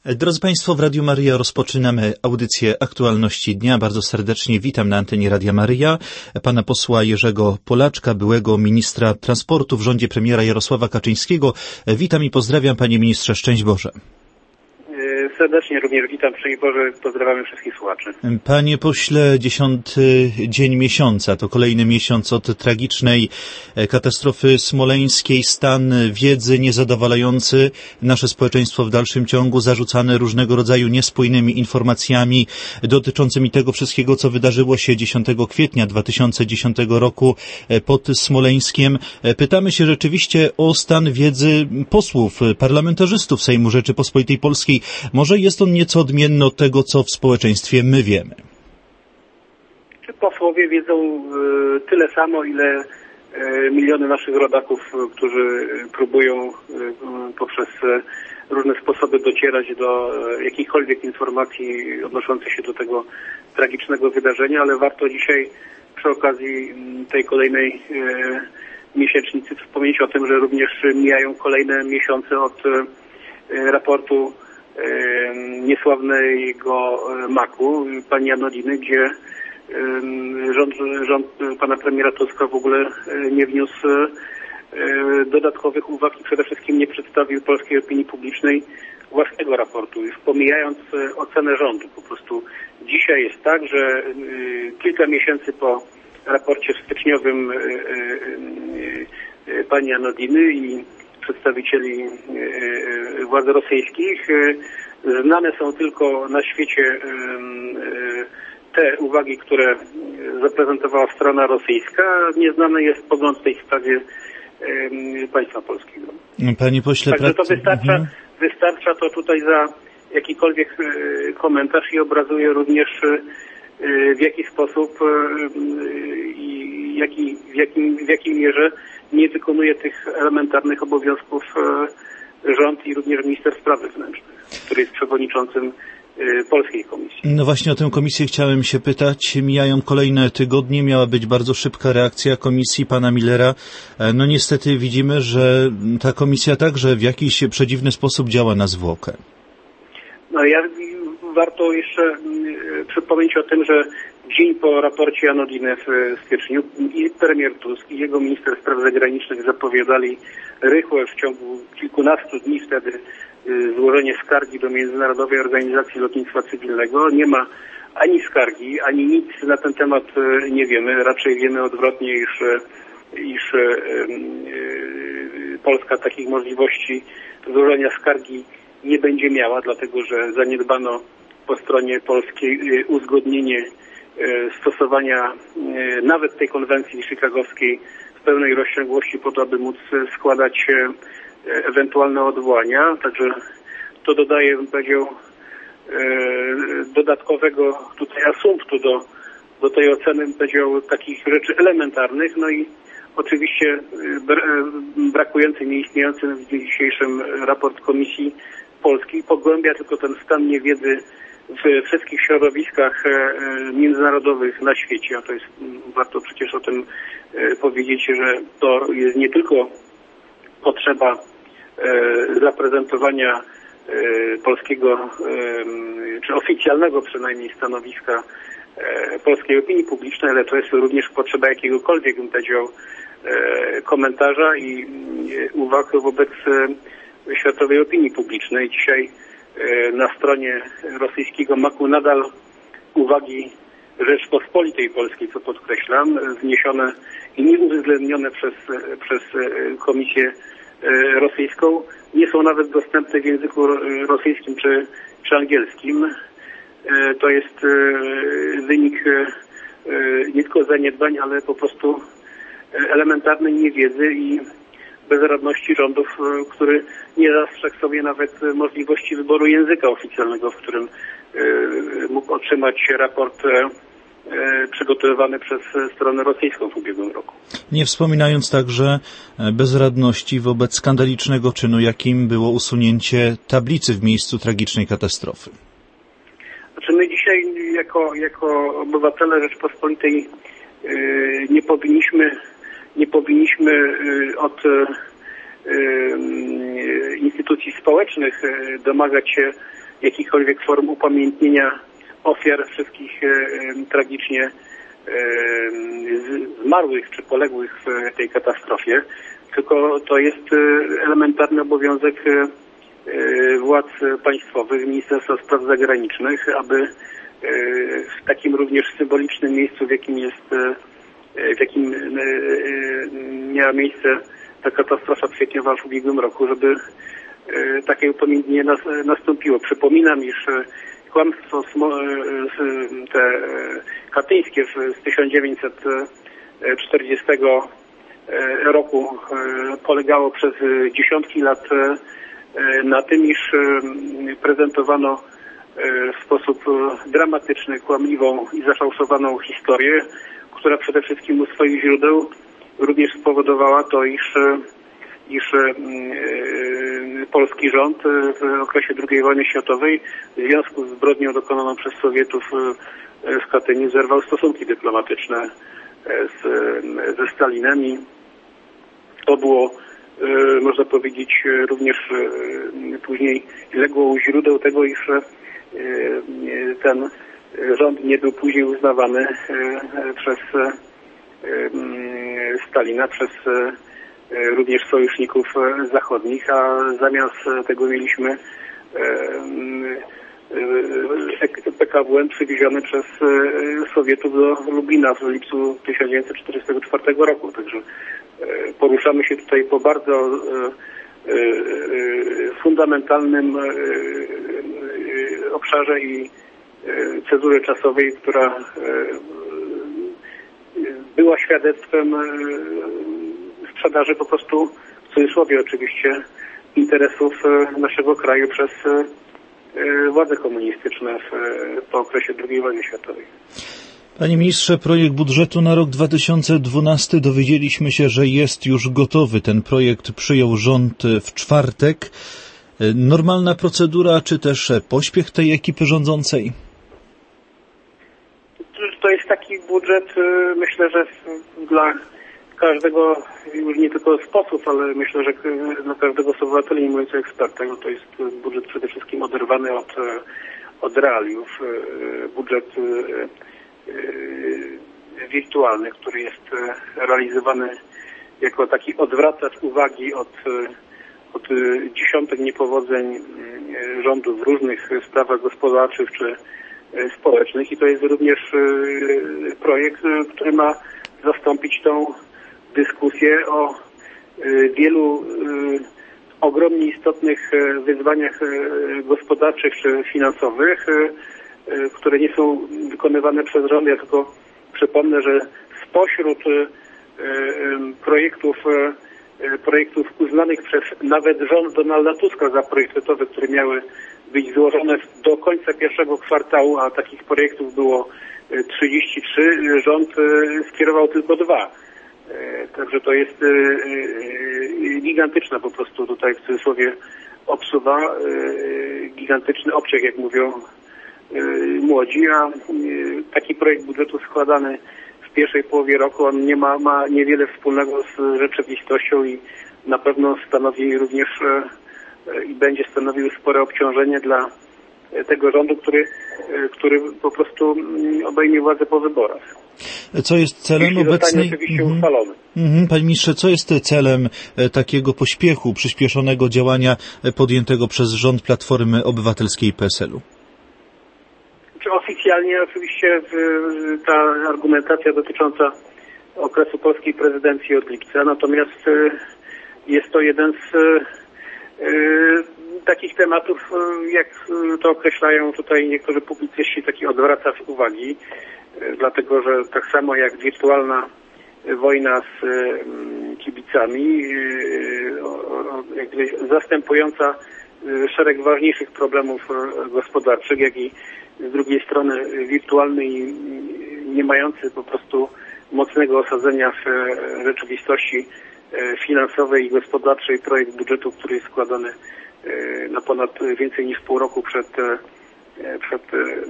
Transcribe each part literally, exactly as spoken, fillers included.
Drodzy Państwo, w Radiu Maryja rozpoczynamy audycję Aktualności Dnia. Bardzo serdecznie witam na antenie Radia Maryja pana posła Jerzego Polaczka, byłego ministra transportu w rządzie premiera Jarosława Kaczyńskiego. Witam i pozdrawiam, panie ministrze, szczęść Boże. Serdecznie również witam, szczęść Boże, pozdrawiamy wszystkich słuchaczy. Panie pośle, dziesiąty dzień miesiąca, to kolejny miesiąc od tragicznej katastrofy smoleńskiej, stan wiedzy niezadowalający, nasze społeczeństwo w dalszym ciągu zarzucane różnego rodzaju niespójnymi informacjami dotyczącymi tego wszystkiego, co wydarzyło się dziesiątego kwietnia dwa tysiące dziesiątego roku pod Smoleńskiem. Pytamy się rzeczywiście o stan wiedzy posłów, parlamentarzystów Sejmu Rzeczypospolitej Polskiej. Może jest on nieco odmienny od tego, co w społeczeństwie my wiemy. Czy posłowie wiedzą tyle samo, ile miliony naszych rodaków, którzy próbują poprzez różne sposoby docierać do jakichkolwiek informacji odnoszących się do tego tragicznego wydarzenia, ale warto dzisiaj przy okazji tej kolejnej miesięcznicy wspomnieć o tym, że również mijają kolejne miesiące od raportu niesławnego maku pani Anodiny, gdzie rząd, rząd pana premiera Tuska w ogóle nie wniósł dodatkowych uwag i przede wszystkim nie przedstawił polskiej opinii publicznej własnego raportu, już pomijając ocenę rządu. Po prostu dzisiaj jest tak, że kilka miesięcy po raporcie styczniowym pani Anodiny i przedstawicieli władz rosyjskich znane są tylko na świecie te uwagi, które zaprezentowała strona rosyjska. Nieznany jest pogląd w tej sprawie państwa polskiego. Panie pośle, Także to wystarcza, mhm. wystarcza to tutaj za jakikolwiek komentarz i obrazuje również w jaki sposób i jaki, w, jakim, w jakiej mierze nie wykonuje tych elementarnych obowiązków rząd i również minister spraw wewnętrznych, który jest przewodniczącym Polskiej Komisji. No właśnie o tę komisję chciałem się pytać. Mijają kolejne tygodnie, miała być bardzo szybka reakcja komisji pana Millera. No niestety widzimy, że ta komisja także w jakiś przedziwny sposób działa na zwłokę. No ja warto jeszcze przypomnieć o tym, że dzień po raporcie Anodiny w styczniu i premier Tusk i jego minister spraw zagranicznych zapowiadali rychłe w ciągu kilkunastu dni wtedy złożenie skargi do Międzynarodowej Organizacji Lotnictwa Cywilnego. Nie ma ani skargi, ani nic na ten temat nie wiemy. Raczej wiemy odwrotnie, iż, iż Polska takich możliwości złożenia skargi nie będzie miała, dlatego że zaniedbano po stronie polskiej uzgodnienie stosowania nawet tej konwencji chicagowskiej w pełnej rozciągłości po to, aby móc składać ewentualne odwołania. Także to dodaje, bym powiedział, dodatkowego tutaj asumptu do, do tej oceny, bym powiedział, takich rzeczy elementarnych. No i oczywiście brakujący, nieistniejący w dniu dzisiejszym raport Komisji Polskiej pogłębia tylko ten stan niewiedzy w wszystkich środowiskach międzynarodowych na świecie, a to jest, warto przecież o tym powiedzieć, że to jest nie tylko potrzeba zaprezentowania polskiego, czy oficjalnego przynajmniej stanowiska polskiej opinii publicznej, ale to jest również potrzeba jakiegokolwiek, bym powiedział, komentarza i uwag wobec światowej opinii publicznej. Dzisiaj na stronie rosyjskiego maku nadal uwagi Rzeczpospolitej Polskiej, co podkreślam, wniesione i nieuwzględnione przez, przez Komisję Rosyjską, nie są nawet dostępne w języku rosyjskim czy, czy angielskim. To jest wynik nie tylko zaniedbań, ale po prostu elementarnej niewiedzy i bezradności rządów, który nie zastrzegł sobie nawet możliwości wyboru języka oficjalnego, w którym mógł otrzymać raport przygotowywany przez stronę rosyjską w ubiegłym roku. Nie wspominając także bezradności wobec skandalicznego czynu, jakim było usunięcie tablicy w miejscu tragicznej katastrofy. Znaczy my dzisiaj jako, jako obywatele Rzeczpospolitej nie powinniśmy nie powinniśmy od instytucji społecznych domagać się jakichkolwiek form upamiętnienia ofiar wszystkich tragicznie zmarłych czy poległych w tej katastrofie, tylko to jest elementarny obowiązek władz państwowych, Ministerstwa Spraw Zagranicznych, aby w takim również symbolicznym miejscu, w jakim jest, w jakim miała miejsce ta katastrofa kwietniowa w ubiegłym roku, żeby takie upamiętnienie nastąpiło. Przypominam, iż kłamstwo te katyńskie z tysiąc dziewięćset czterdziestego roku polegało przez dziesiątki lat na tym, iż prezentowano w sposób dramatyczny, kłamliwą i zafałszowaną historię, która przede wszystkim u swoich źródeł również spowodowała to, iż, iż polski rząd w okresie drugiej wojny światowej w związku z zbrodnią dokonaną przez Sowietów w Katyniu zerwał stosunki dyplomatyczne z, ze Stalinem i to było, można powiedzieć, również później legło u źródeł tego, iż ten rząd nie był później uznawany przez Stalina, przez również sojuszników zachodnich, a zamiast tego mieliśmy P K W N przywieziony przez Sowietów do Lublina w lipcu tysiąc dziewięćset czterdziestego czwartego roku. Także poruszamy się tutaj po bardzo fundamentalnym obszarze i cezurze czasowej, która była świadectwem sprzedaży po prostu, w cudzysłowie oczywiście, interesów naszego kraju przez władze komunistyczne w, po okresie drugiej wojny światowej. Panie ministrze, projekt budżetu na rok dwa tysiące dwunasty dowiedzieliśmy się, że jest już gotowy. Ten projekt przyjął rząd w czwartek. Normalna procedura, czy też pośpiech tej ekipy rządzącej? To jest taki budżet, myślę, że dla każdego, już nie tylko z posłów, ale myślę, że dla każdego z obywateli, nie mówiąc o ekspertach, no to jest budżet przede wszystkim oderwany od, od realiów. Budżet wirtualny, który jest realizowany jako taki odwracacz uwagi od, od dziesiątek niepowodzeń rządu w różnych sprawach gospodarczych czy społecznych i to jest również projekt, który ma zastąpić tą dyskusję o wielu ogromnie istotnych wyzwaniach gospodarczych czy finansowych, które nie są wykonywane przez rząd. Ja tylko przypomnę, że spośród projektów projektów uznanych przez nawet rząd Donalda Tuska za priorytetowe, które miały być złożone do końca pierwszego kwartału, a takich projektów było trzydzieści trzy, rząd skierował tylko dwa. Także to jest gigantyczna po prostu tutaj w cudzysłowie obsuwa, gigantyczny obciach, jak mówią młodzi, a taki projekt budżetu składany w pierwszej połowie roku, on nie ma, ma niewiele wspólnego z rzeczywistością i na pewno stanowi również i będzie stanowił spore obciążenie dla tego rządu, który, który po prostu obejmie władzę po wyborach. Co jest celem Jeśli obecnej... oczywiście mhm. uchwalony. Mhm. Panie ministrze, co jest celem takiego pośpiechu, przyspieszonego działania podjętego przez rząd Platformy Obywatelskiej i P S L-u? Czy oficjalnie oczywiście ta argumentacja dotycząca okresu polskiej prezydencji od lipca, natomiast jest to jeden z takich tematów, jak to określają tutaj niektórzy publicyści, taki odwracacz uwagi, dlatego że tak samo jak wirtualna wojna z kibicami, zastępująca szereg ważniejszych problemów gospodarczych, jak i z drugiej strony wirtualny i nie mający po prostu mocnego osadzenia w rzeczywistości finansowej i gospodarczej projekt budżetu, który jest składany na ponad więcej niż pół roku przed, przed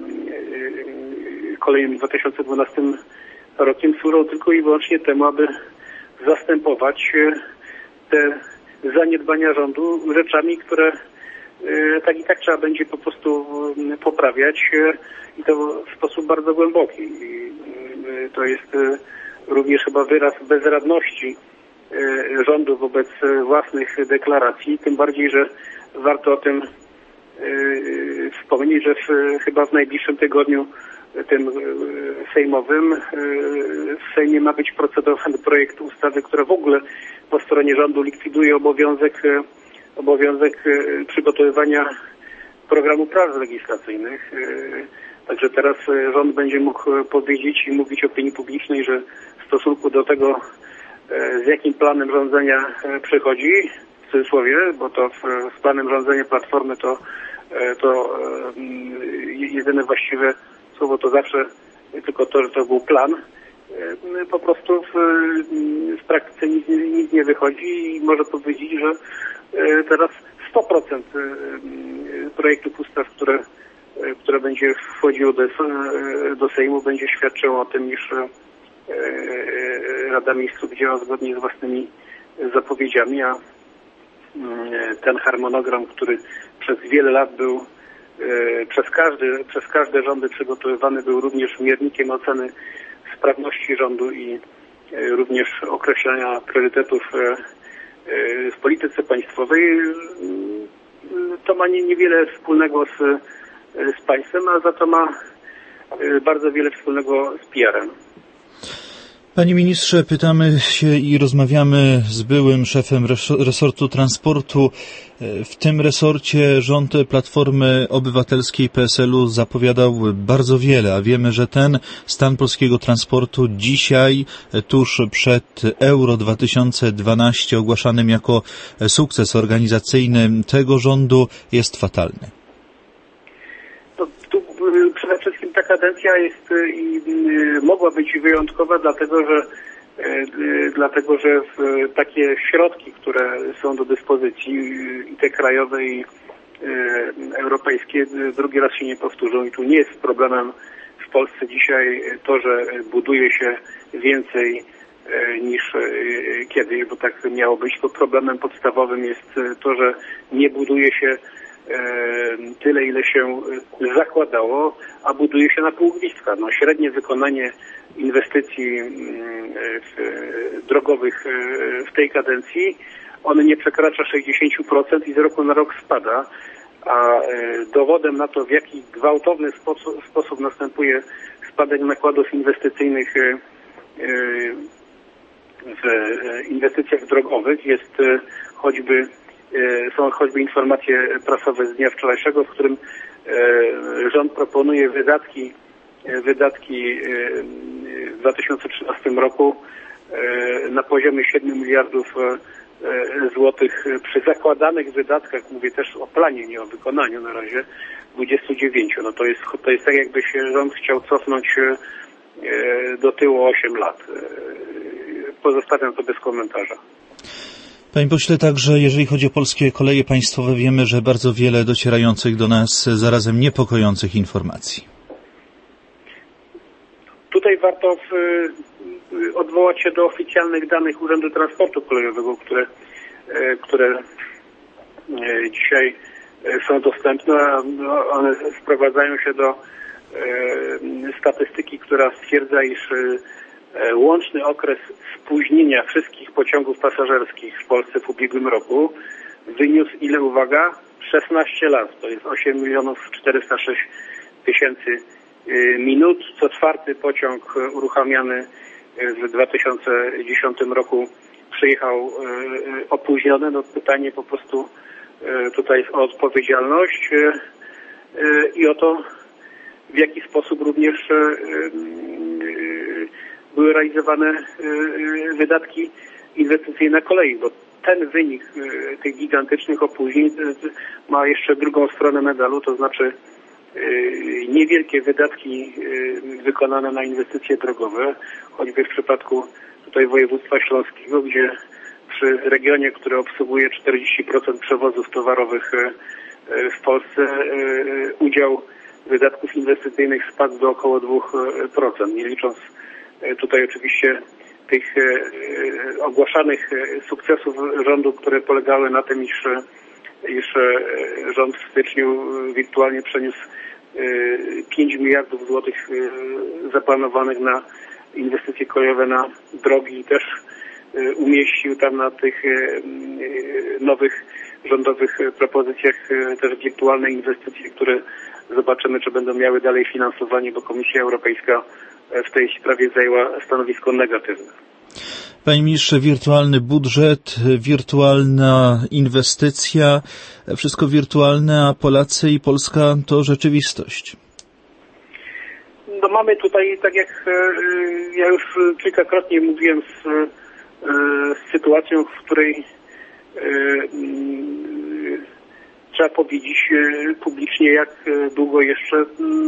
kolejnym dwa tysiące dwunastym rokiem, służą tylko i wyłącznie temu, aby zastępować te zaniedbania rządu rzeczami, które tak i tak trzeba będzie po prostu poprawiać i to w sposób bardzo głęboki. I to jest również chyba wyraz bezradności rządu wobec własnych deklaracji, tym bardziej, że warto o tym wspomnieć, że w, chyba w najbliższym tygodniu tym sejmowym w Sejmie ma być procedowany projekt ustawy, która w ogóle po stronie rządu likwiduje obowiązek obowiązek przygotowywania programu prac legislacyjnych. Także teraz rząd będzie mógł powiedzieć i mówić opinii publicznej, że w stosunku do tego, z jakim planem rządzenia przychodzi, w cudzysłowie, bo to z planem rządzenia Platformy to, to jedyne właściwe słowo to zawsze tylko to, że to był plan. Po prostu w, w praktyce nic, nic nie wychodzi i może powiedzieć, że teraz sto procent projektów ustaw, które, które będzie wchodziło do, do Sejmu, będzie świadczyło o tym, iż Rada Ministrów działa zgodnie z własnymi zapowiedziami, a ten harmonogram, który przez wiele lat był przez każdy, przez każde rządy przygotowywany, był również miernikiem oceny sprawności rządu i również określania priorytetów w polityce państwowej, to ma niewiele wspólnego z, z państwem, a za to ma bardzo wiele wspólnego z P R-em. Panie ministrze, pytamy się i rozmawiamy z byłym szefem resortu transportu. W tym resorcie rząd Platformy Obywatelskiej P S L-u zapowiadał bardzo wiele, a wiemy, że ten stan polskiego transportu dzisiaj, tuż przed Euro dwa tysiące dwanaście, ogłaszanym jako sukces organizacyjny tego rządu, jest fatalny. To tu przede wszystkim ta kadencja jest i mogła być wyjątkowa, dlatego że dlatego, że takie środki, które są do dyspozycji, i te krajowe, i europejskie, drugi raz się nie powtórzą. I tu nie jest problemem w Polsce dzisiaj to, że buduje się więcej niż kiedyś, bo tak miało być. To problemem podstawowym jest to, że nie buduje się tyle, ile się zakładało, a buduje się na pół gwizdka. No, średnie wykonanie inwestycji drogowych w tej kadencji, one nie przekracza sześćdziesiąt procent i z roku na rok spada, a dowodem na to, w jaki gwałtowny sposób, sposób następuje spadek nakładów inwestycyjnych w inwestycjach drogowych jest choćby są choćby informacje prasowe z dnia wczorajszego, w którym rząd proponuje wydatki wydatki w dwa tysiące trzynastym roku na poziomie siedmiu miliardów złotych przy zakładanych wydatkach, mówię też o planie, nie o wykonaniu na razie, dwudziestu dziewięciu. No to jest, to jest tak, jakby się rząd chciał cofnąć do tyłu osiem lat. Pozostawiam to bez komentarza. Panie pośle, także jeżeli chodzi o polskie koleje państwowe, wiemy, że bardzo wiele docierających do nas zarazem niepokojących informacji. Tutaj warto w, odwołać się do oficjalnych danych Urzędu Transportu Kolejowego, które, które dzisiaj są dostępne. One sprowadzają się do statystyki, która stwierdza, iż łączny okres spóźnienia wszystkich pociągów pasażerskich w Polsce w ubiegłym roku wyniósł ile, uwaga, szesnaście lat. To jest osiem milionów czterysta sześć tysięcy minut. Co czwarty pociąg uruchamiany w dwa tysiące dziesiątym roku przyjechał opóźniony. No pytanie po prostu tutaj jest o odpowiedzialność i o to, w jaki sposób również były realizowane wydatki inwestycyjne na kolei, bo ten wynik tych gigantycznych opóźnień ma jeszcze drugą stronę medalu, to znaczy niewielkie wydatki wykonane na inwestycje drogowe, choćby w przypadku tutaj województwa śląskiego, gdzie przy regionie, który obsługuje czterdzieści procent przewozów towarowych w Polsce, udział wydatków inwestycyjnych spadł do około dwóch procent, nie licząc tutaj oczywiście tych ogłaszanych sukcesów rządu, które polegały na tym, iż iż rząd w styczniu wirtualnie przeniósł pięć miliardów złotych zaplanowanych na inwestycje kolejowe, na drogi i też umieścił tam na tych nowych rządowych propozycjach też wirtualne inwestycje, które zobaczymy, czy będą miały dalej finansowanie, bo Komisja Europejska w tej sprawie zajęła stanowisko negatywne. Panie ministrze, wirtualny budżet, wirtualna inwestycja, wszystko wirtualne, a Polacy i Polska to rzeczywistość. No mamy tutaj, tak jak ja już kilkakrotnie mówiłem, z, z sytuacją, w której trzeba powiedzieć publicznie, jak długo jeszcze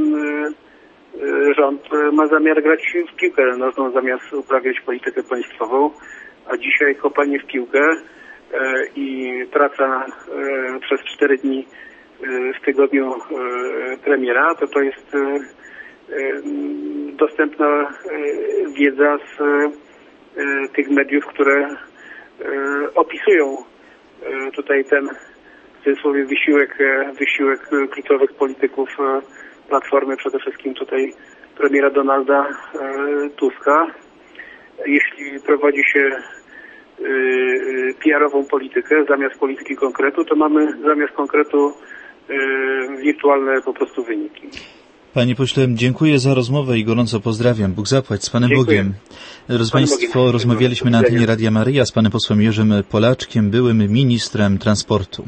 rząd ma zamiar grać w piłkę nożną zamiast uprawiać politykę państwową, a dzisiaj kopanie w piłkę i praca przez cztery dni w tygodniu premiera, to to jest dostępna wiedza z tych mediów, które opisują tutaj ten w cudzysłowie wysiłek, wysiłek kluczowych polityków Platformy, przede wszystkim tutaj premiera Donalda Tuska. Jeśli prowadzi się P R-ową politykę zamiast polityki konkretu, to mamy zamiast konkretu wirtualne po prostu wyniki. Panie pośle, dziękuję za rozmowę i gorąco pozdrawiam. Bóg zapłać. Z Panem Dziękuję. Bogiem. Drodzy Państwo, rozmawialiśmy na antenie Radia Maryja z Panem posłem Jerzym Polaczkiem, byłym ministrem transportu.